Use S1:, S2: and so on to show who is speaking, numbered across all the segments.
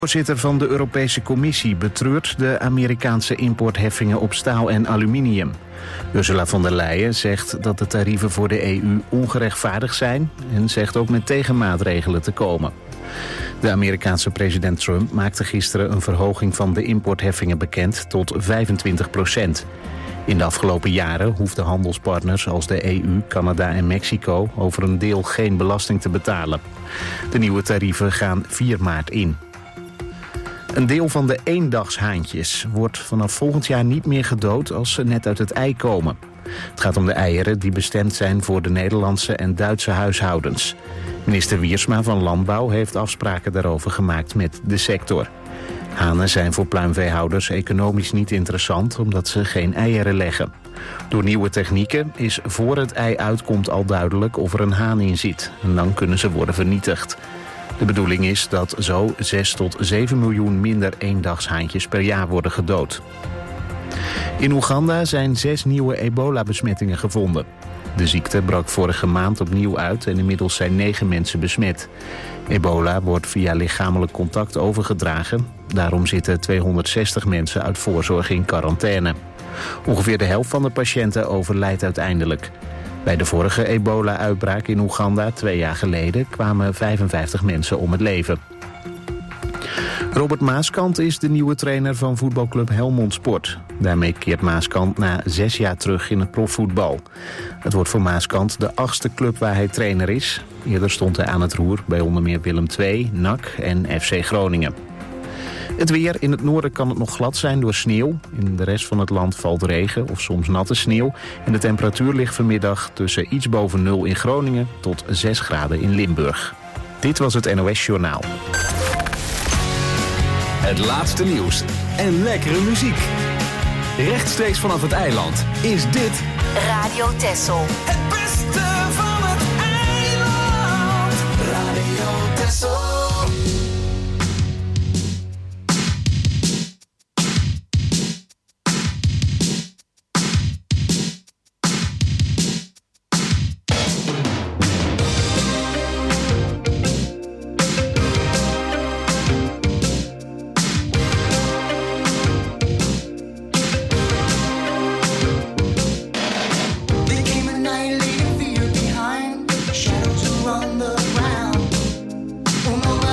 S1: Voorzitter van de Europese Commissie betreurt de Amerikaanse importheffingen op staal en aluminium. Ursula von der Leyen zegt dat de tarieven voor de EU ongerechtvaardigd zijn en zegt ook met tegenmaatregelen te komen. De Amerikaanse president Trump maakte gisteren een verhoging van de importheffingen bekend tot 25%. In de afgelopen jaren hoefden handelspartners als de EU, Canada en Mexico over een deel geen belasting te betalen. De nieuwe tarieven gaan 4 maart in. Een deel van de eendagshaantjes wordt vanaf volgend jaar niet meer gedood als ze net uit het ei komen. Het gaat om de eieren die bestemd zijn voor de Nederlandse en Duitse huishoudens. Minister Wiersma van Landbouw heeft afspraken daarover gemaakt met de sector. Hanen zijn voor pluimveehouders economisch niet interessant omdat ze geen eieren leggen. Door nieuwe technieken is voor het ei uitkomt al duidelijk of er een haan in zit. En dan kunnen ze worden vernietigd. De bedoeling is dat zo 6 tot 7 miljoen minder eendagshaantjes per jaar worden gedood. In Oeganda zijn 6 nieuwe ebola-besmettingen gevonden. De ziekte brak vorige maand opnieuw uit en inmiddels zijn 9 mensen besmet. Ebola wordt via lichamelijk contact overgedragen. Daarom zitten 260 mensen uit voorzorg in quarantaine. Ongeveer de helft van de patiënten overlijdt uiteindelijk. Bij de vorige ebola-uitbraak in Oeganda 2 jaar geleden kwamen 55 mensen om het leven. Robert Maaskant is de nieuwe trainer van voetbalclub Helmond Sport. Daarmee keert Maaskant na 6 jaar terug in het profvoetbal. Het wordt voor Maaskant de 8e club waar hij trainer is. Eerder stond hij aan het roer bij onder meer Willem II, NAC en FC Groningen. Het weer. In het noorden kan het nog glad zijn door sneeuw. In de rest van het land valt regen of soms natte sneeuw. En de temperatuur ligt vanmiddag tussen iets boven 0 in Groningen tot 6 graden in Limburg. Dit was het NOS Journaal.
S2: Het laatste nieuws en lekkere muziek. Rechtstreeks vanaf het eiland is dit
S3: Radio Texel.
S4: Het beste van het eiland. Radio Texel.
S5: Shadows are on the ground. Oh, no.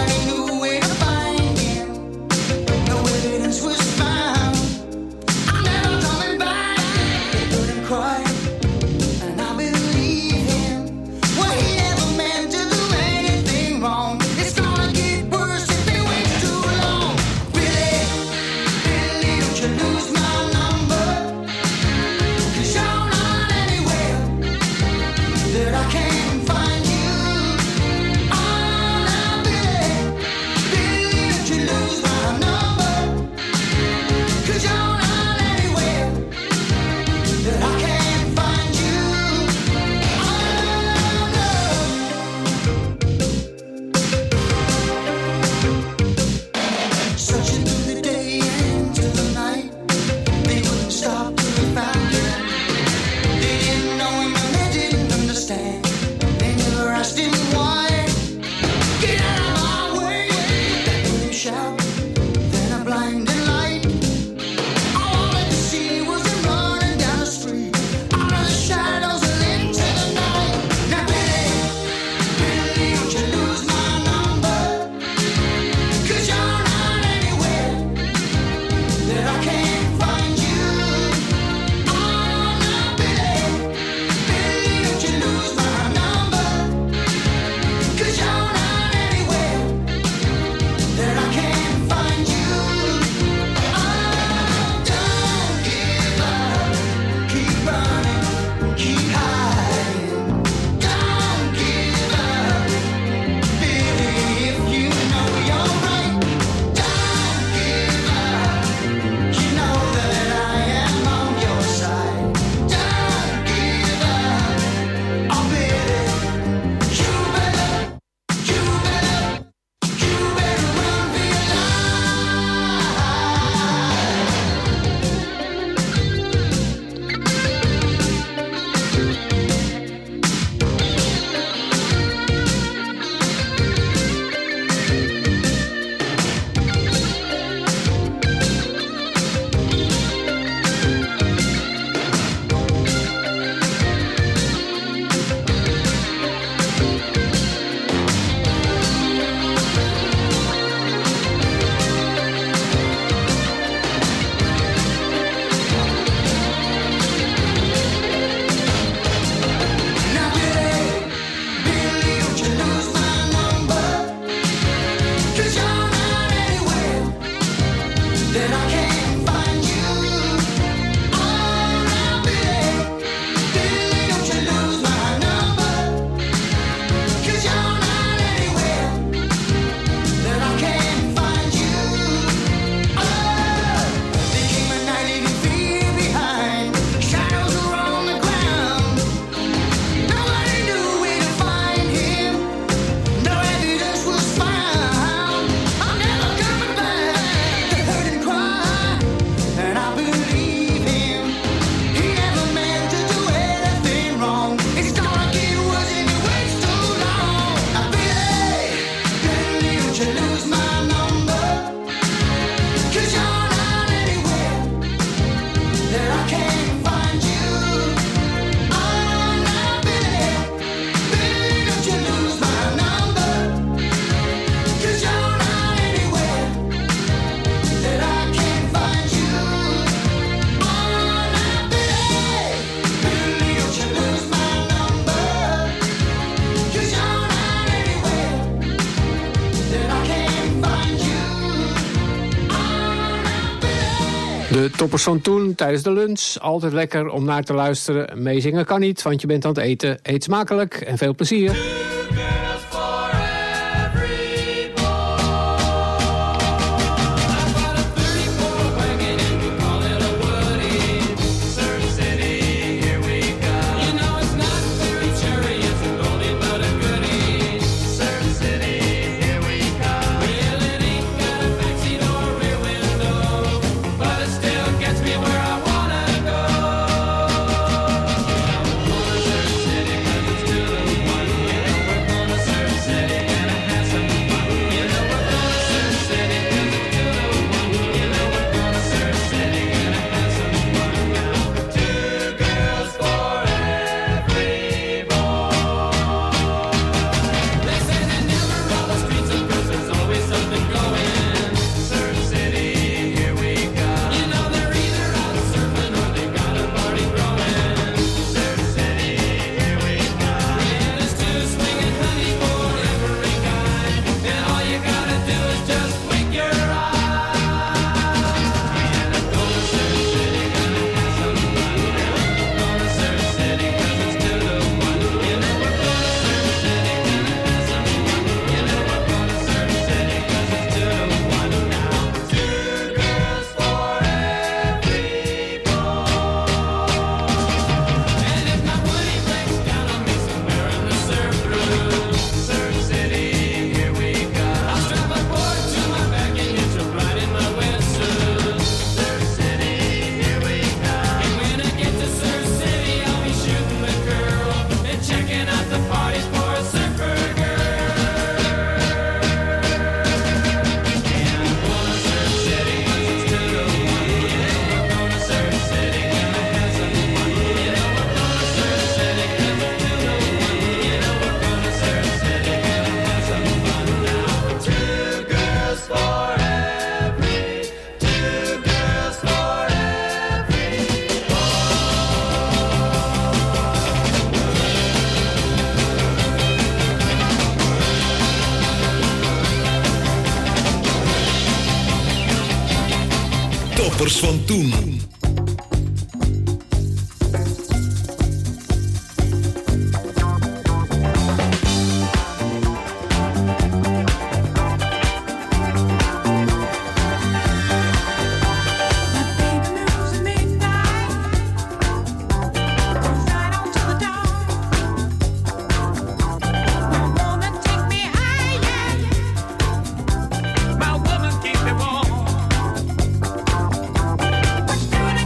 S3: De toppers van toen tijdens de lunch. Altijd lekker om naar te luisteren. Meezingen kan niet, want je bent aan het eten. Eet smakelijk en veel plezier.
S5: Toppers van toen.
S4: My woman keep me warm.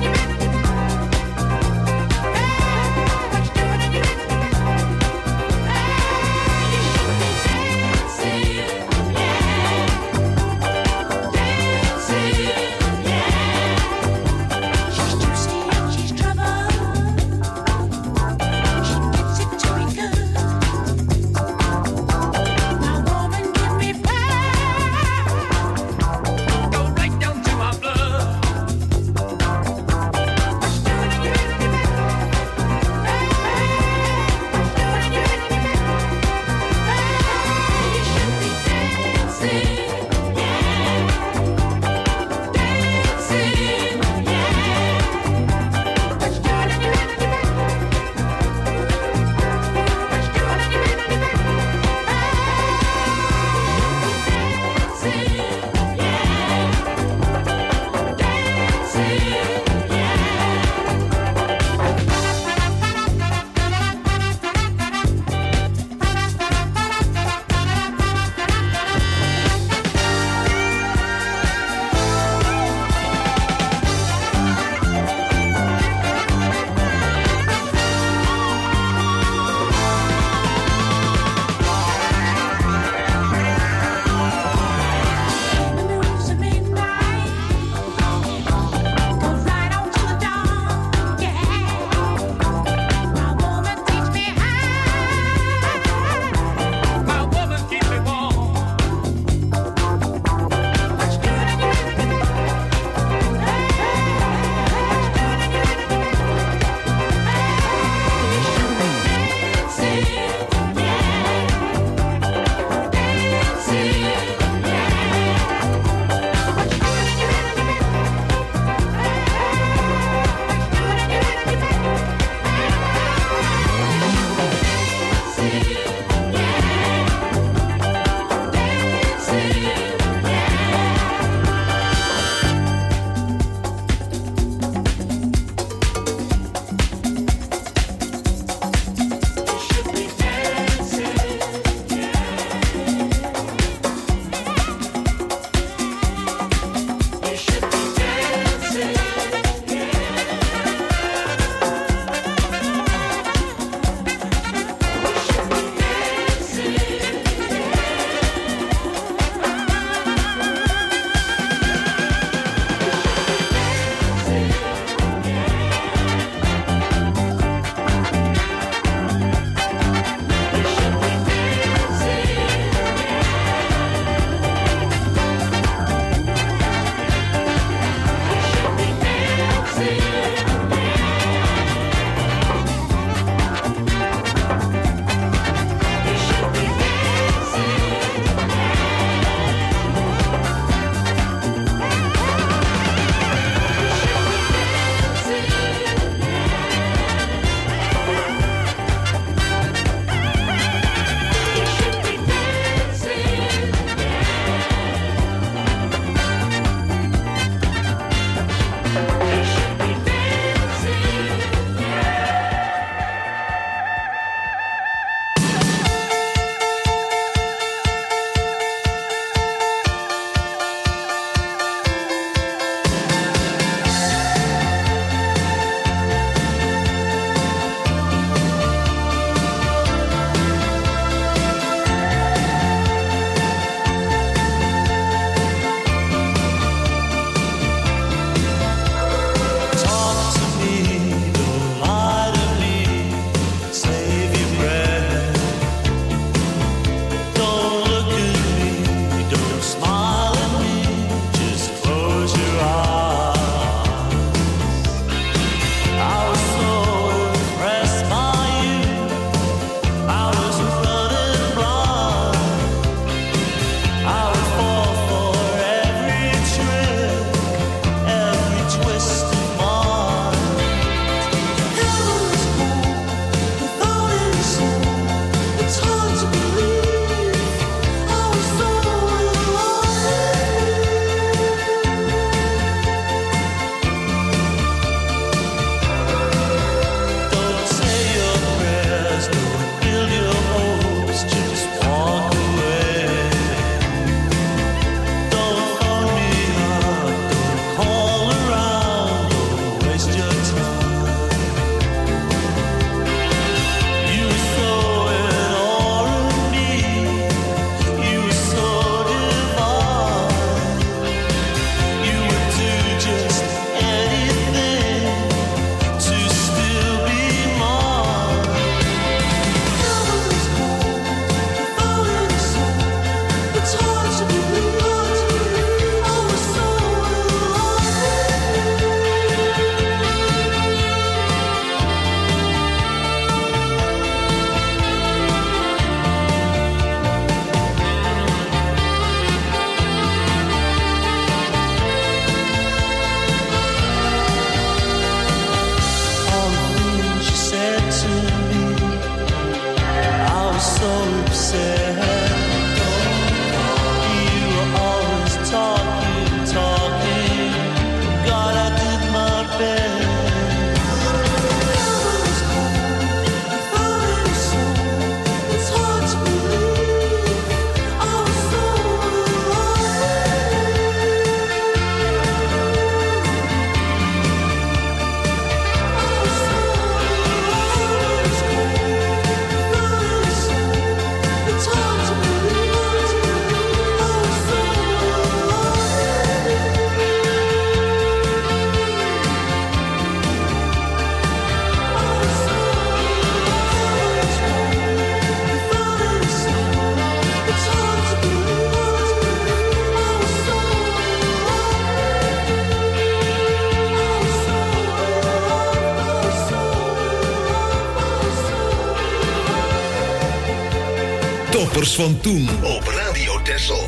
S5: Zandvoorters van toen op Radio Texel.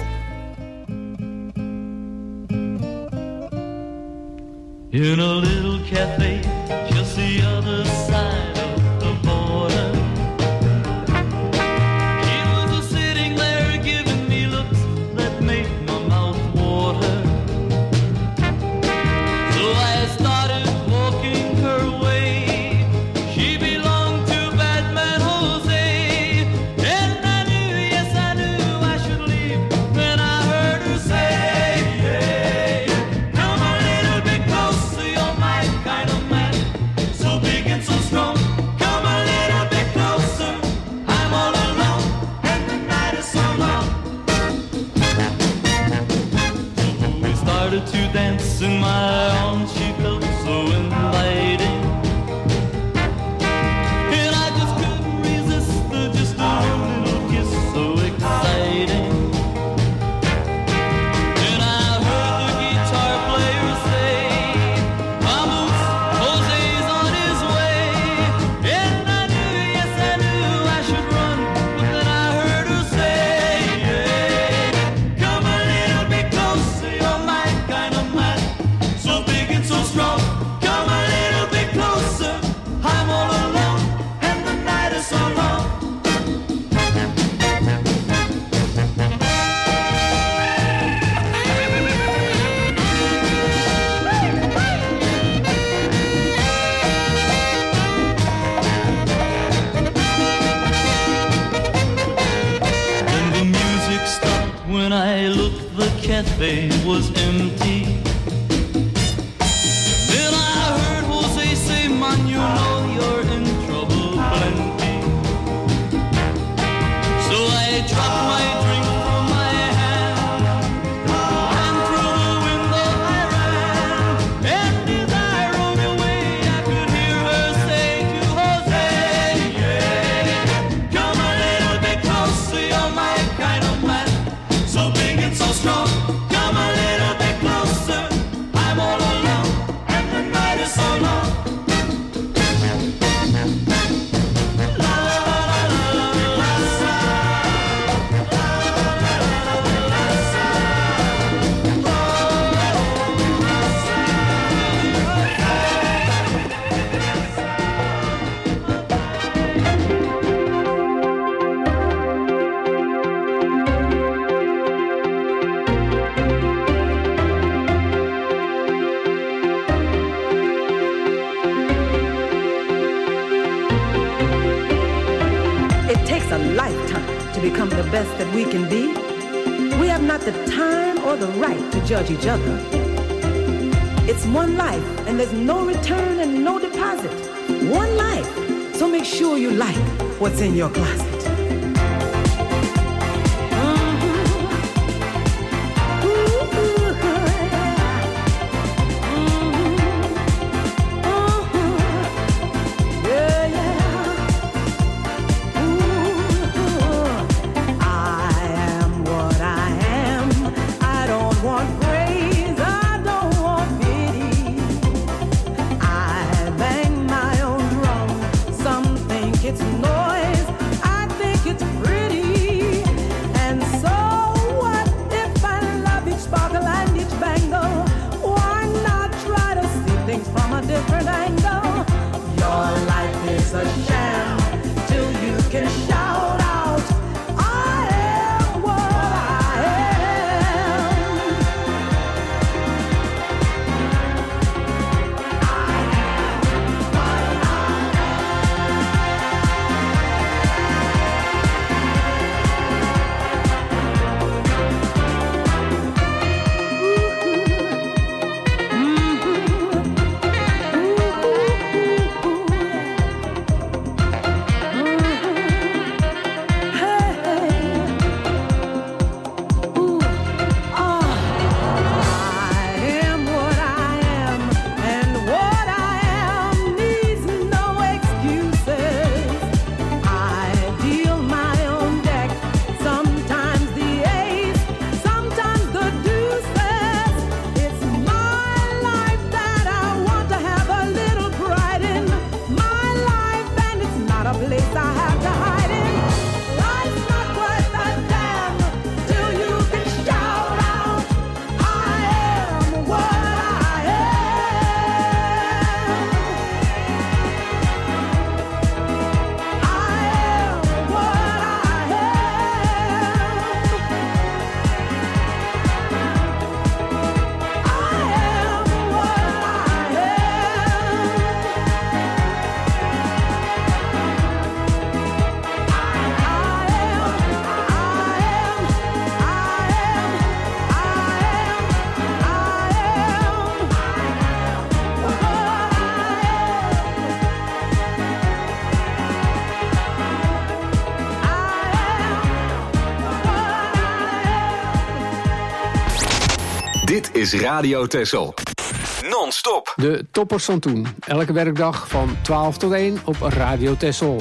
S6: In a little cafe, just the other side of the border. He was sitting there giving me looks that made my mouth water. So I started walking her way. She belonged to Batman Jose. And I knew, yes I knew I should leave when I heard her say, hey, come a little bit closer, you're my kind of man, so big and so strong. Come a little bit closer, I'm all alone, and the night is so long. So we started to dance in my arms, she felt so inviting. And I just couldn't resist her, just a little kiss so exciting. And I heard the guitar player say, vamos, Jose's on his way. And I knew, yes I knew I should run, but then I heard her say, hey, come a little bit closer, you're my kind of man, so big and so strong. Come a little bit closer, I'm all alone, and the night is so long. Then the music stopped when I looked, the cafe was empty. Then I heard Jose say, man, you know you're in trouble plenty. So I dropped my drink from my hand, and through the window I ran. And as I rode away, I could hear her say to Jose, yeah, come a little bit closer, you're my kind of man, so big and so strong. Come a little bit closer, I'm all alone, and the night is so long. La la la la la la la.
S7: It takes a lifetime to become the best that we can be. We have not the time or the right to judge each other. It's one life, and there's no return and no deposit. One life, so make sure you like what's in your closet. It's noise. I
S2: is Radio Texel. Non-stop.
S3: De toppers van toen. Elke werkdag van 12 tot 1 op Radio Texel.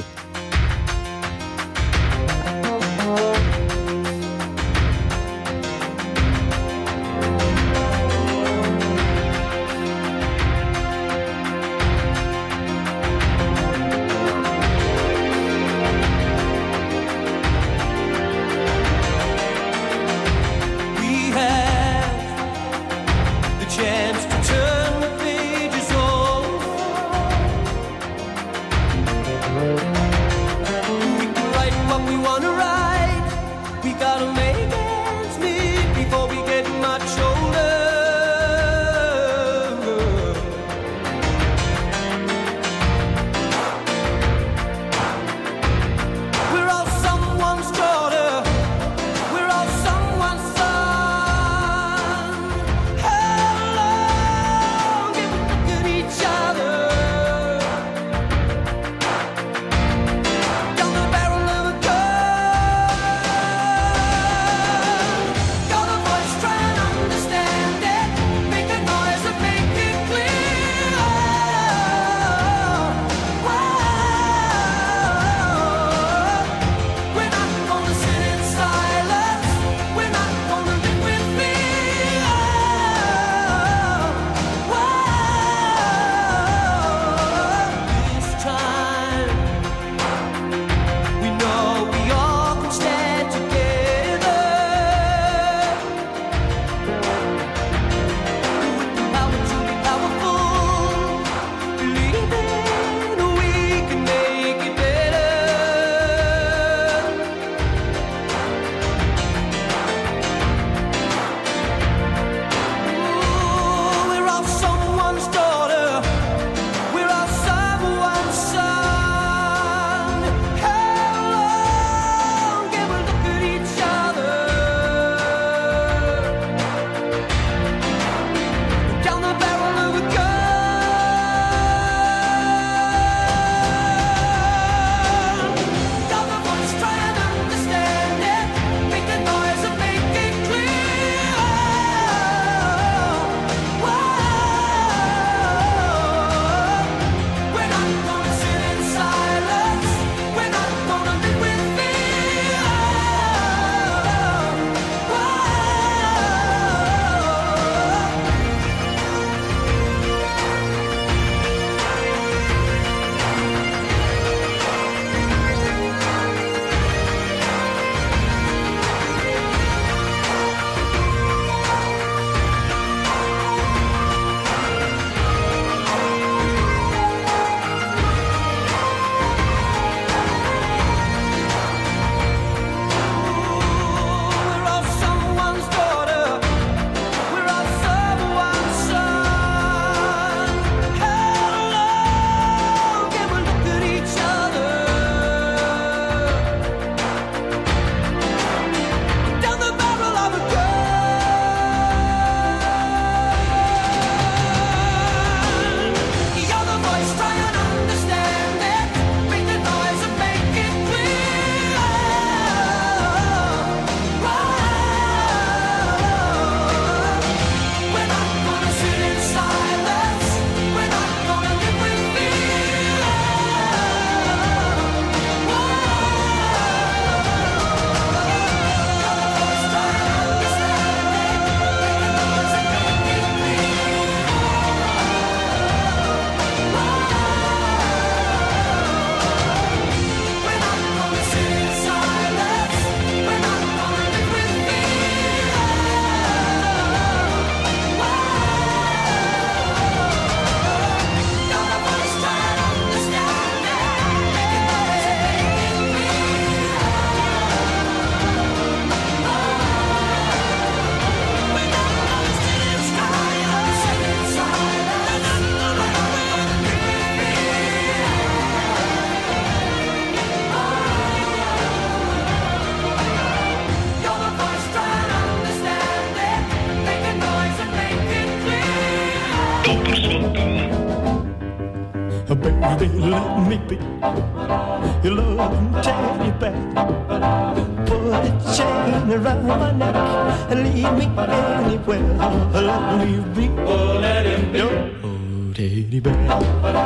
S8: Baby, let me be your loving teddy bear. Put a chain around my neck and leave me anywhere. Let me be. Oh, let him be. Oh, teddy bear.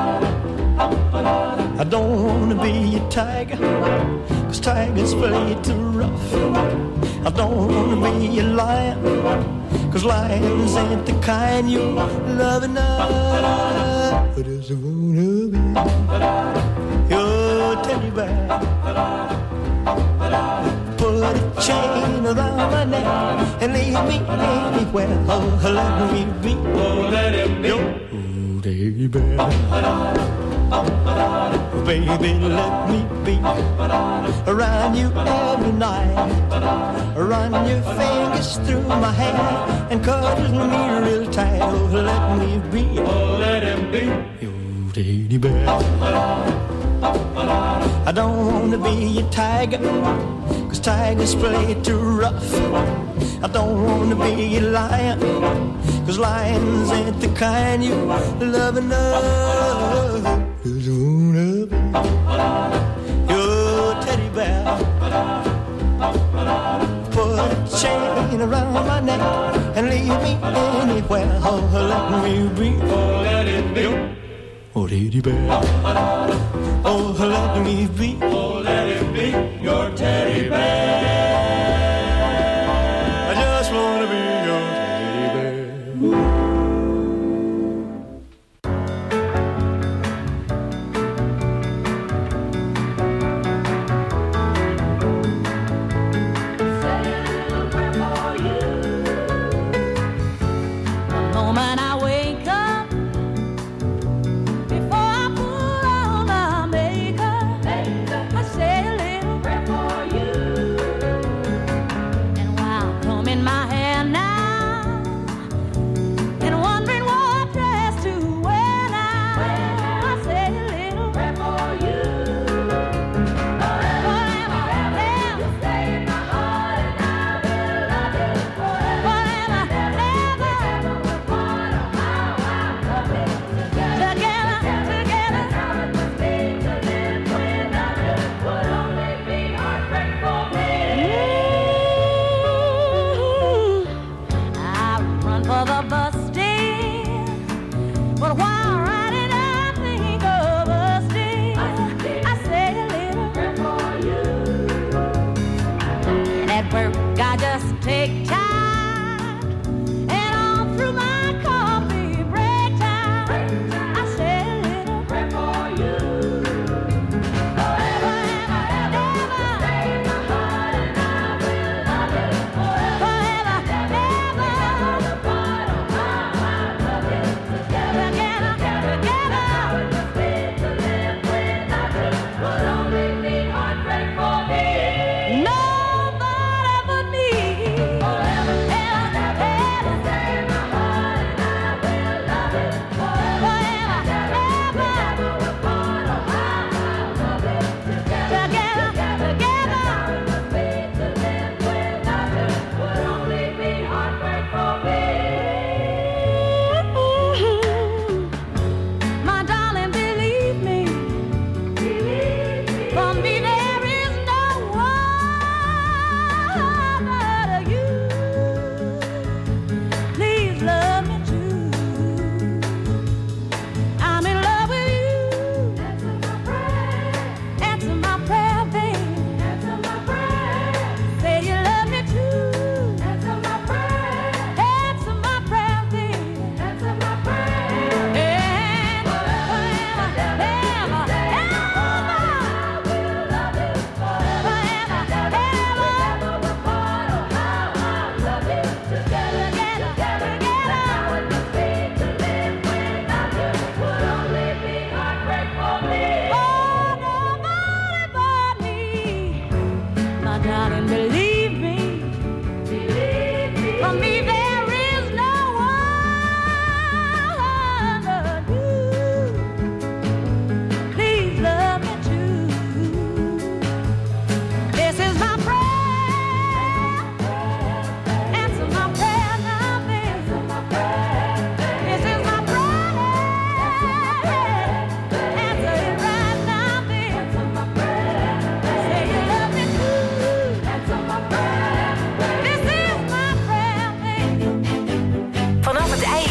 S8: I don't wanna be a tiger, 'cause tigers play too rough. I don't wanna be a lion, 'cause lions ain't the kind you love enough. I just wanna be your teddy bear. Put a chain around my neck and leave me anywhere. Oh, let me be. Oh, let him be. Oh, teddy bear. Baby, let me be around you every night. Run your fingers through my hair and cuddle me real tight. Oh, let me be. Oh, let him be. Your teddy bear. I don't want to be a tiger, 'cause tigers play too rough. I don't want to be a lion, 'cause lions ain't the kind you love enough. Just wanna be your teddy bear. Put a chain around my neck and leave me anywhere. Oh, let me be. Oh, let it be. Oh, teddy bear. Oh, let me be. Oh, let it be your teddy bear. I just wanna be your teddy bear.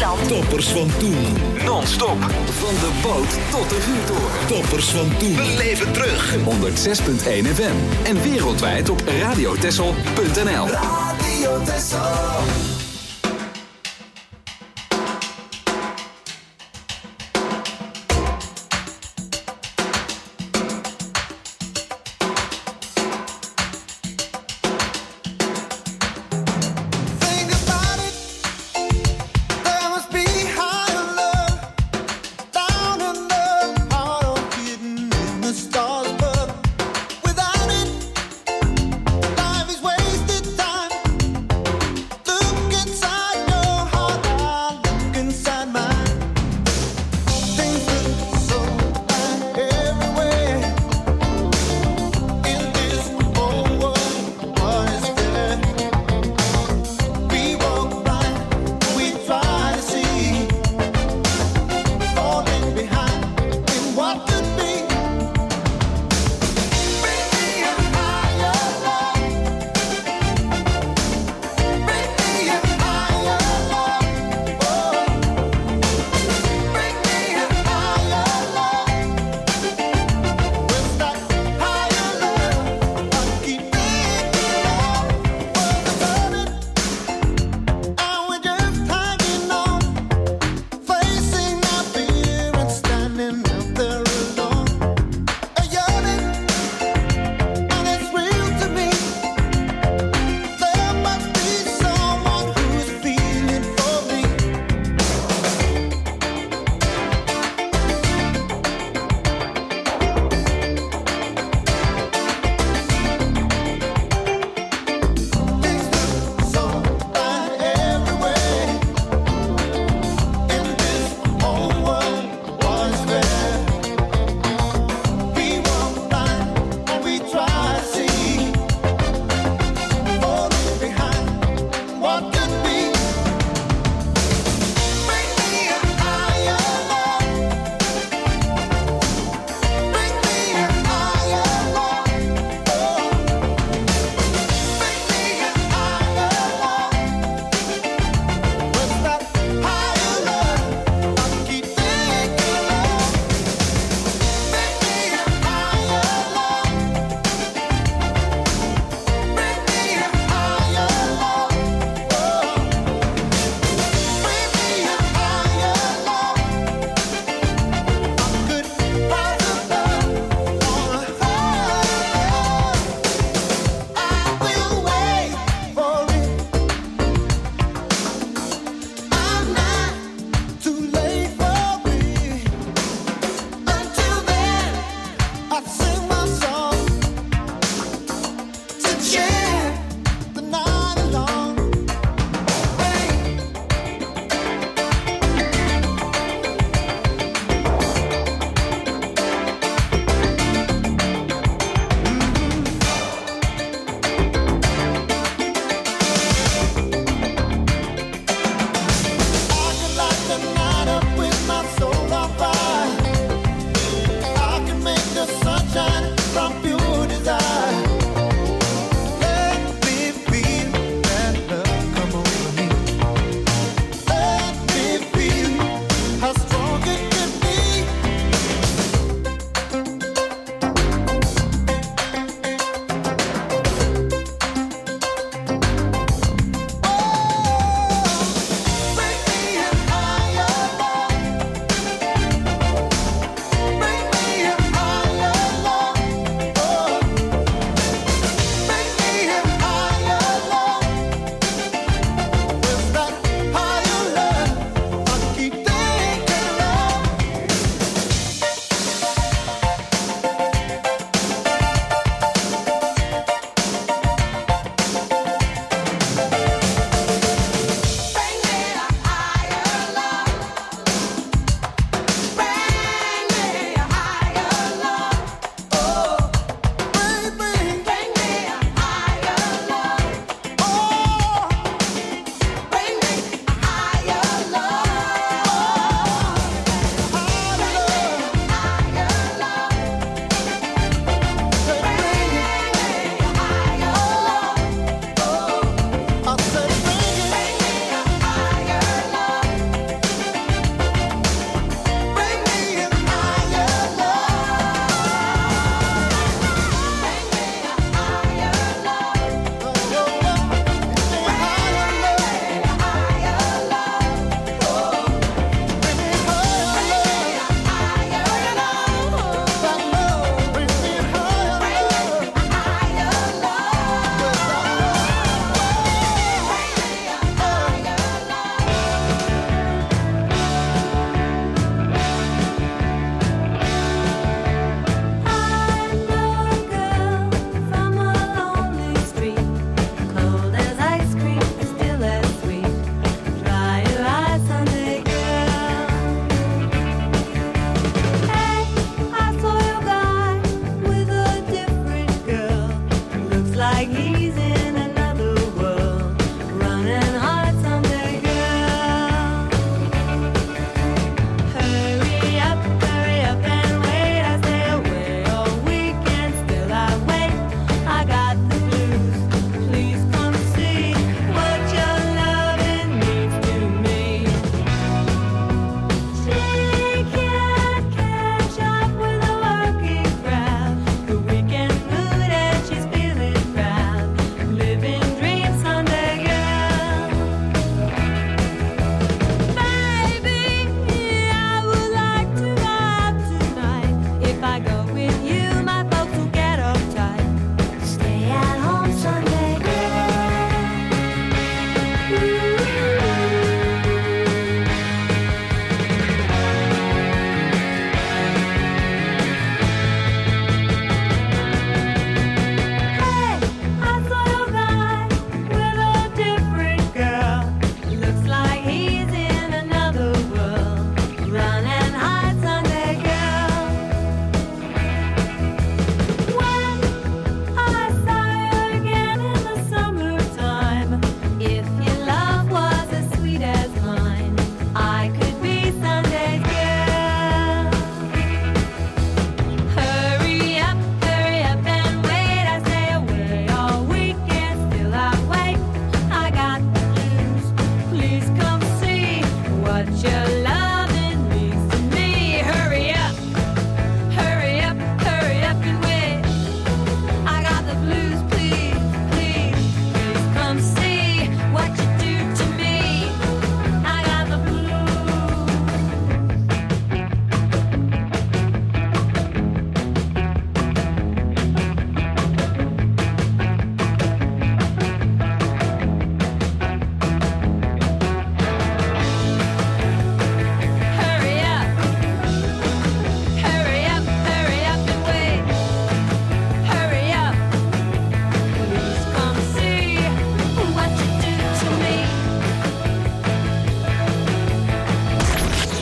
S9: Nederland.
S5: Toppers van toen.
S2: Non-stop. Van de boot tot de vuurtoren.
S5: Toppers van toen. Beleef het terug.
S2: 106.1 FM. En wereldwijd op radiotessel.nl.
S4: Radio Tessel.
S8: Look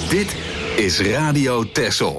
S2: Dit is Radio Texel.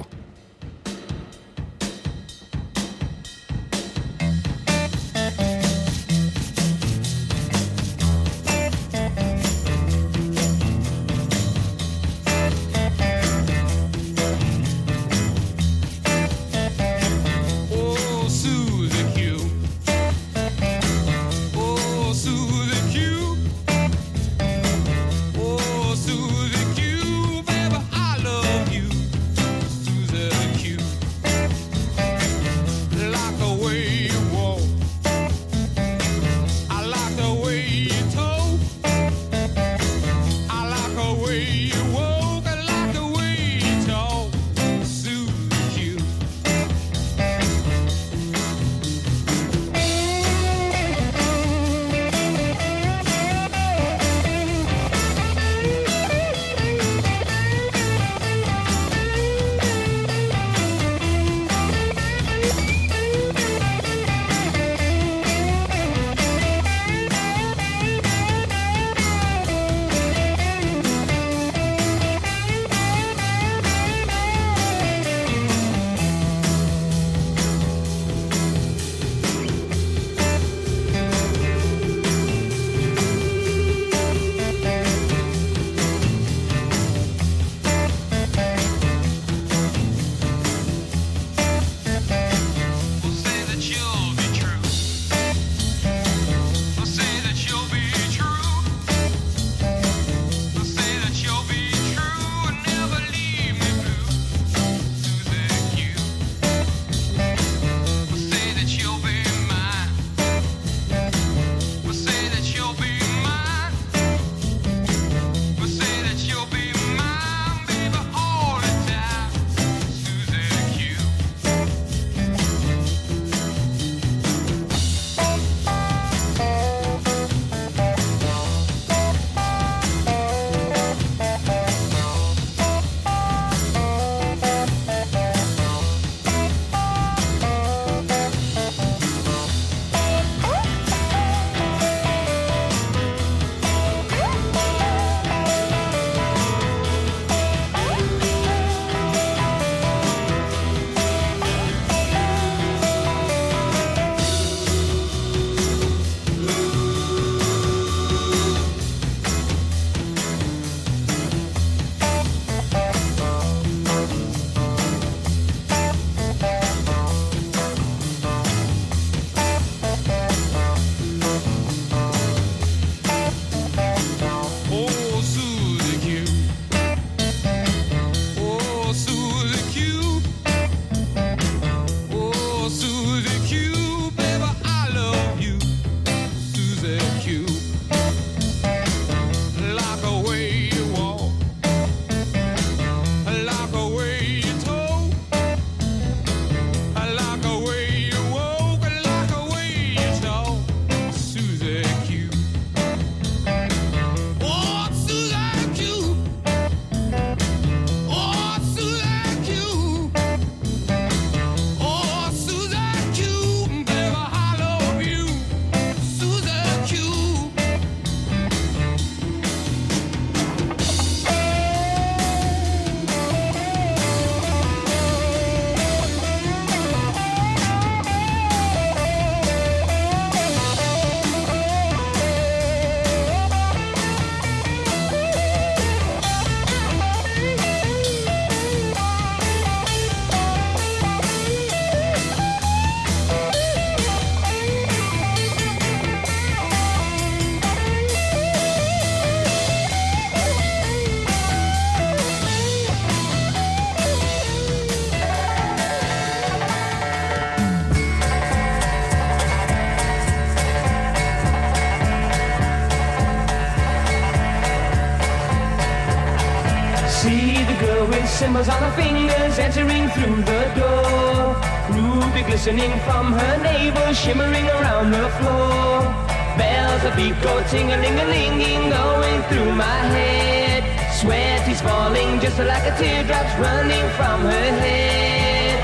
S9: Symbols on her fingers entering through the door. Ruby glistening from her navel, shimmering around the floor. Bells of beat go ting-a-ling-a-linging, going through my head. Sweat is falling just like a teardrop's running from her head.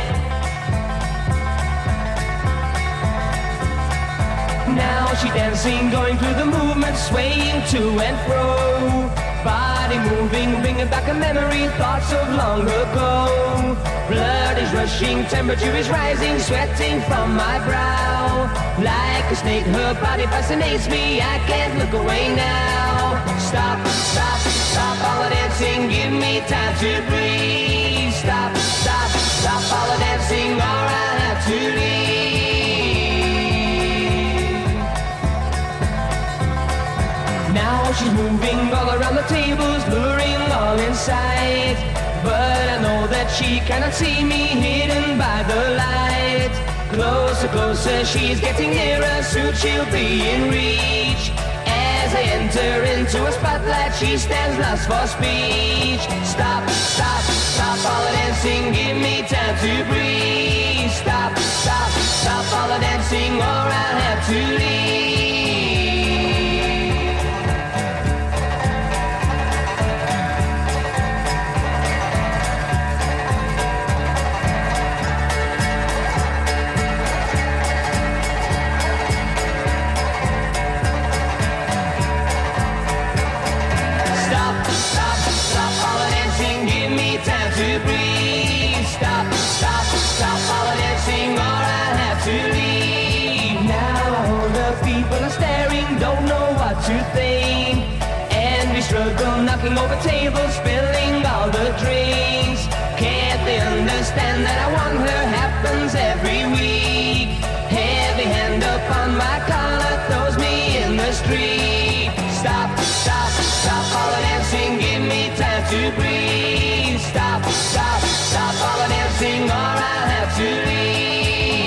S9: Now she dancing, going through the movement, swaying to and fro. Body moving, bringing back a memory, thoughts of long ago. Blood is rushing, temperature is rising, sweating from my brow. Like a snake, her body fascinates me, I can't look away now. Stop, stop, stop all the dancing, give me time to breathe. Stop, stop, stop all the dancing, or I'll have to leave. Now she's moving all around the tables, luring all in sight. But I know that she cannot see me, hidden by the light. Closer, closer, she's getting nearer, soon she'll be in reach. As I enter into a spotlight, she stands lost for speech. Stop, stop, stop all the dancing, give me time to breathe. Stop, stop, stop all the dancing, or I'll have to leave. To think, and we struggle, knocking over tables, spilling all the drinks. Can't they understand that I want her? Happens every week. Heavy hand upon my collar throws me in the street. Stop, stop, stop all the dancing, give me time to breathe. Stop, stop, stop all the dancing, or I'll have to leave.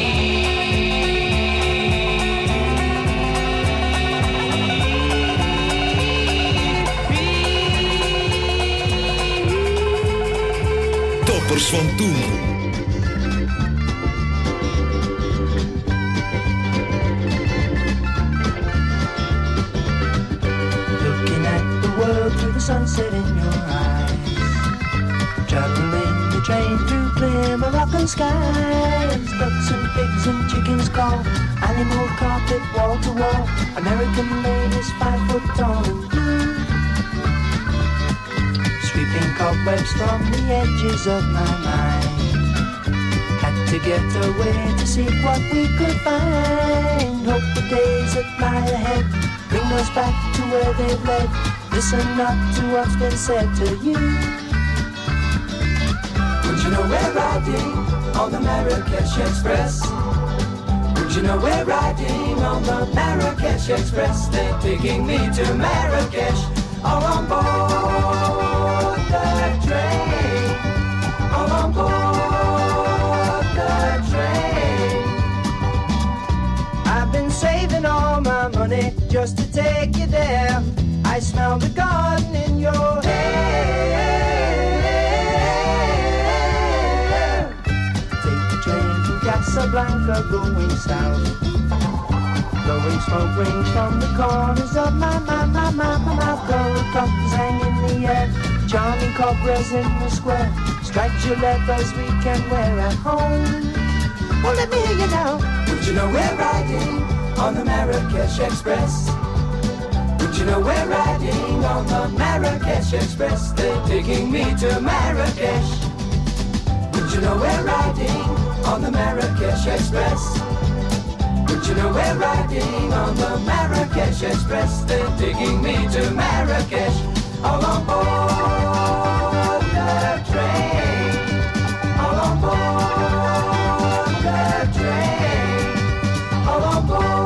S5: Toppers van toen.
S8: Looking at the world through the sunset in your eyes. Traveling the train through clear Moroccan skies. Ducks and pigs and chickens call. Animal carpet wall to wall. American ladies 5 foot tall and blue. Sweeping cobwebs from the edges of my mind. Had to get away to see what we could find. Hope the days that lie ahead bring us back to where they've led. Listen not to what's been said to you.
S4: Would you know we're riding on the Marrakesh Express? Would you know we're riding on the Marrakesh Express? They're taking me to Marrakesh, all on board the train, all on board the train.
S8: I've been saving all my money just to take you there. I smell the garden in your hair. Take the train from Casablanca going south. Blowing smoke rings from the corners of my mouth. Gold coffins hang in the air. Charming cobras in the square. Striped leathers we can wear at home. Well, let me hear you now.
S4: Would you know we're riding on the Marrakesh Express? Would you know we're riding on the Marrakesh Express? They're taking me to Marrakesh. Would you know we're riding on the Marrakesh Express? Would you know we're riding on the Marrakesh Express? They're taking me to Marrakesh, all on board the train, all on board the train, all on board.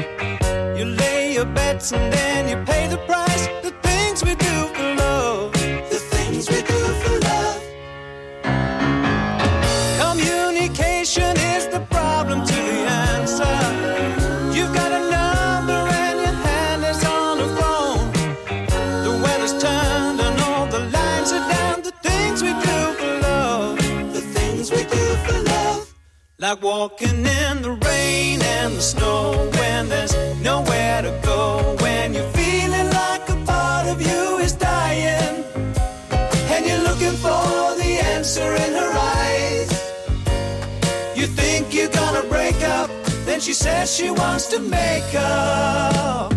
S10: And then you pay the price, the things we do for love. Like walking in the rain and the snow when there's nowhere to go. When you're feeling like a part of you is dying and you're looking for the answer in her eyes. You think you're gonna break up, then she says she wants to make up.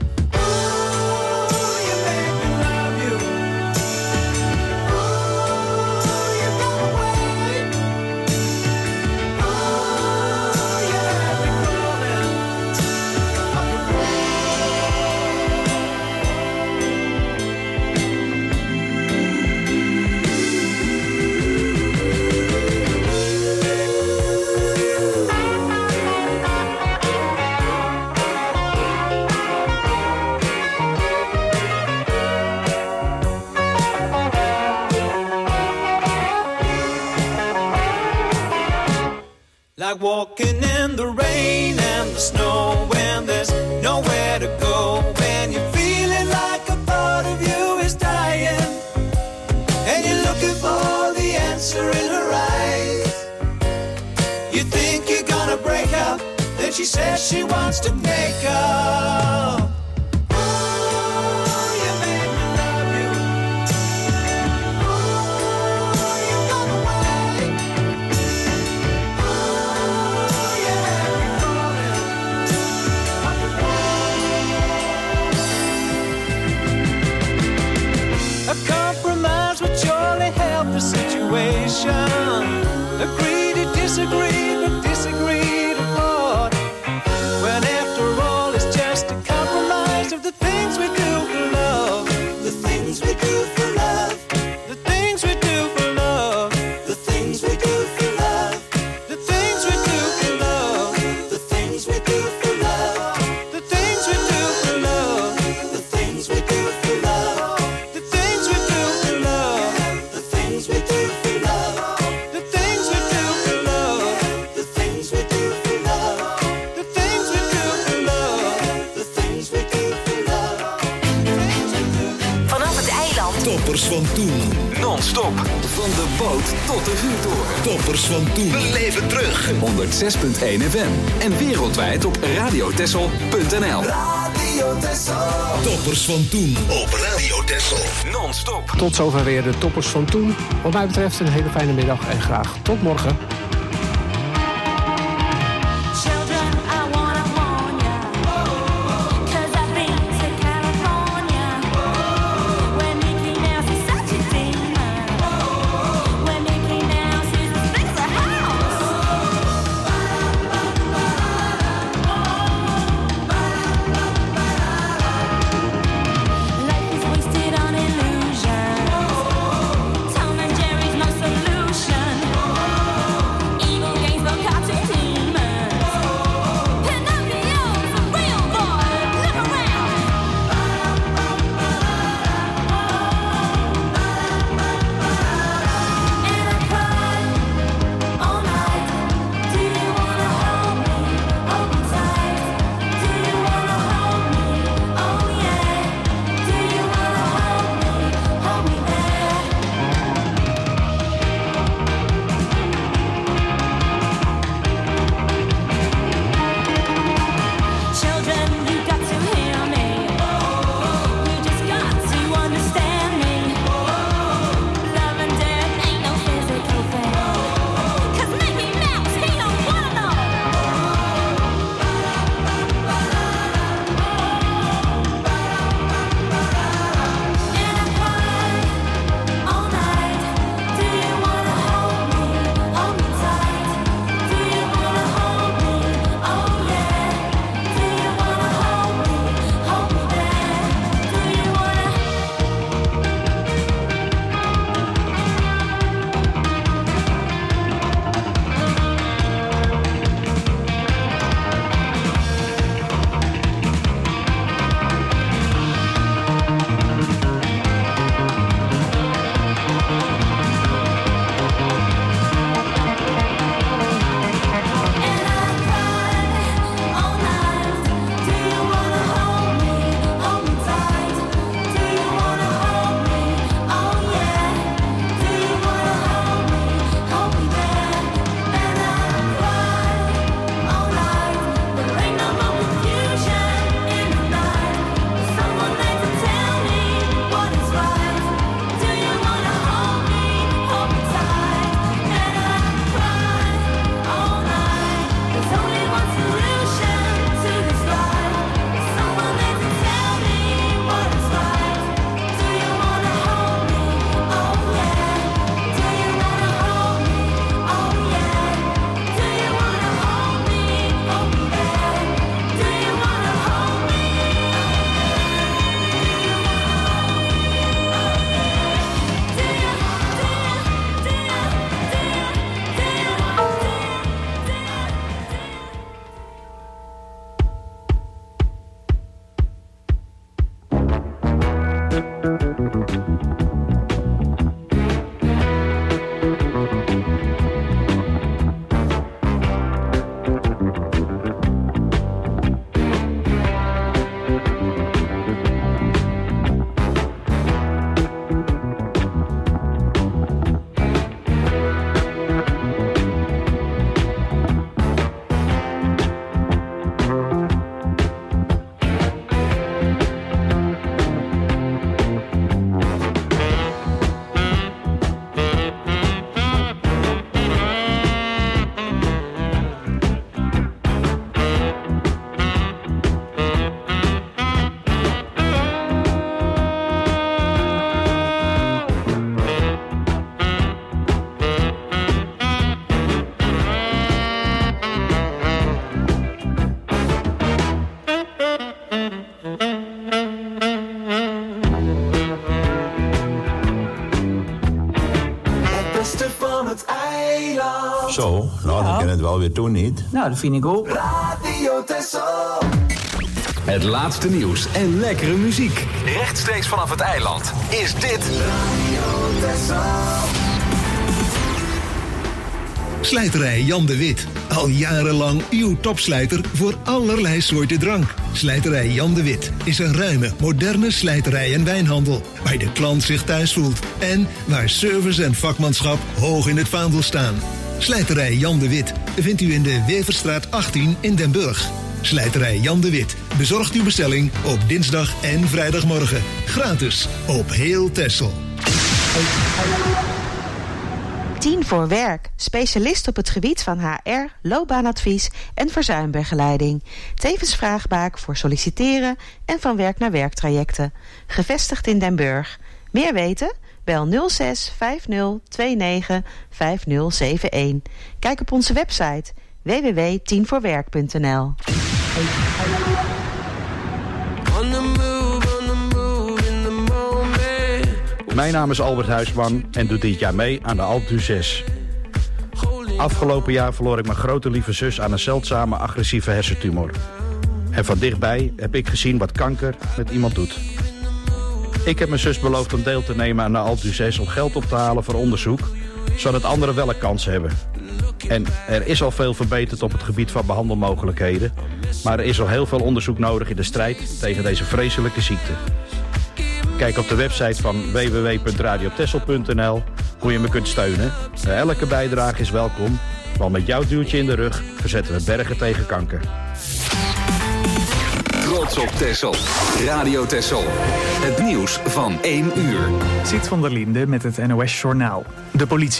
S10: Like walking in the rain and the snow when there's nowhere to go. When you're feeling like a part of you is dying and you're looking for the answer in her eyes. You think you're gonna break up, then she says she wants to make up. Agree to disagree, but disagree to part. When after all it's just a compromise of the things we do for love. The things we do for love. The things we do for love. The things we do for love. The things we do for love. The things we do for love. The things we do for love. The things we do for love. The things we do for love. The things we do for love.
S5: Toppers van toen.
S2: Non-stop. Van de boot tot de vuurtoren.
S5: Toppers van toen.
S2: Beleef het terug. 106.1 FM. En wereldwijd op radiotessel.nl.
S5: Radio Tessel. Toppers van toen. Op Radio Tessel.
S2: Non-stop.
S3: Tot zover weer de Toppers van toen. Wat mij betreft een hele fijne middag en graag tot morgen.
S4: beste van het eiland.
S11: Zo, nou dan kan het wel weer doen, niet?
S12: Nou, dat vind ik ook.
S4: Radio Texel.
S2: Het laatste nieuws en lekkere muziek. Rechtstreeks vanaf het eiland is dit
S4: Radio Texel.
S5: Slijterij Jan de Wit. Al jarenlang uw topslijter voor allerlei soorten drank. Slijterij Jan de Wit is een ruime, moderne slijterij en wijnhandel. Waar de klant zich thuis voelt. En waar service en vakmanschap hoog in het vaandel staan. Slijterij Jan de Wit vindt u in de Weverstraat 18 in Den Burg. Slijterij Jan de Wit bezorgt uw bestelling op dinsdag en vrijdagmorgen. Gratis op heel Texel.
S13: 10 voor werk. Specialist op het gebied van HR, loopbaanadvies en verzuimbegeleiding. Tevens vraagbaak voor solliciteren en van werk naar werktrajecten. Gevestigd in Den Burg. Meer weten? Bel 06 50 29 5071. Kijk op onze website www.10voorwerk.nl.
S14: Mijn naam is Albert Huisman en doe dit jaar mee aan de Alpe d'Huez. Afgelopen jaar verloor ik mijn grote lieve zus aan een zeldzame agressieve hersentumor. En van dichtbij heb ik gezien wat kanker met iemand doet. Ik heb mijn zus beloofd om deel te nemen aan de Alpe d'Huez om geld op te halen voor onderzoek, zodat anderen wel een kans hebben. En er is al veel verbeterd op het gebied van behandelmogelijkheden, maar er is al heel veel onderzoek nodig in de strijd tegen deze vreselijke ziekte. Kijk op de website van www.radiotessel.nl hoe je me kunt steunen. Elke bijdrage is welkom, want met jouw duwtje in de rug verzetten we bergen tegen kanker.
S2: Trots op Texel. Radio Texel. Het nieuws van 1 uur.
S15: Siet van der Linde met het NOS Journaal. De politie